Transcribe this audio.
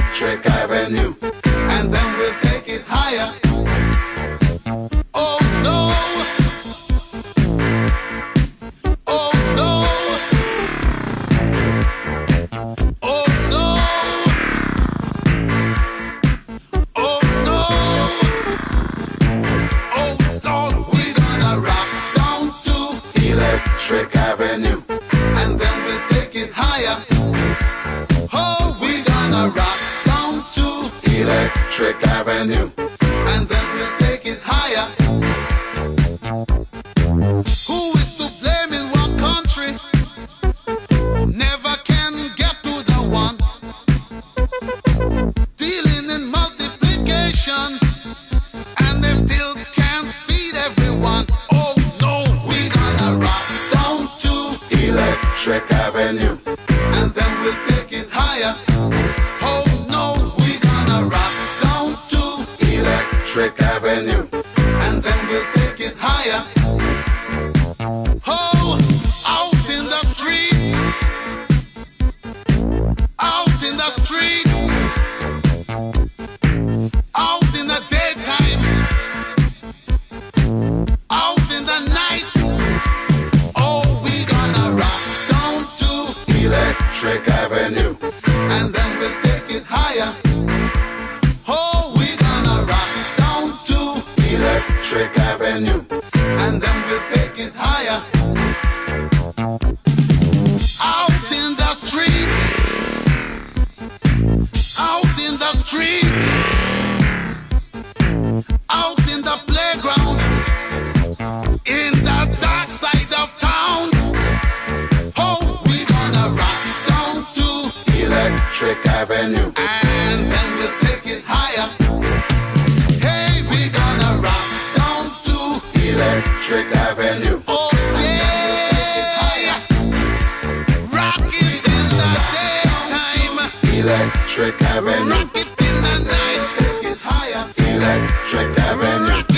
Electric Avenue, and then we'll take it higher. Oh no, oh no, oh no, oh no, oh Lord, we're gonna rock down to Electric Avenue, and then we'll take it higher. Oh, we're gonna rock down to Electric Avenue, and then we'll take it higher. Who is to blame in one country? Never can get to the one. Dealing in multiplication, and they still can't feed everyone. Oh no, we're gonna rock down to Electric Avenue, and then we'll take it higher. Oh no, we're gonna rock down to Electric Avenue, and then we'll take it higher. Oh, out in the street, out in the street, out in the daytime, out in the night. Oh, we're gonna rock down to Electric Avenue, and then we'll take it higher. Oh, we're gonna rock down to Electric Avenue, and then we'll take it higher. Out in the street, out in the street, out in the playground, in the dark side of town. Oh, we're gonna rock down to Electric Avenue, and then we'll take it higher. Hey, we're gonna rock down to Electric Avenue. Oh yeah, rock it in the daytime, Electric Avenue. Rock it in the night, take it higher, Electric Avenue.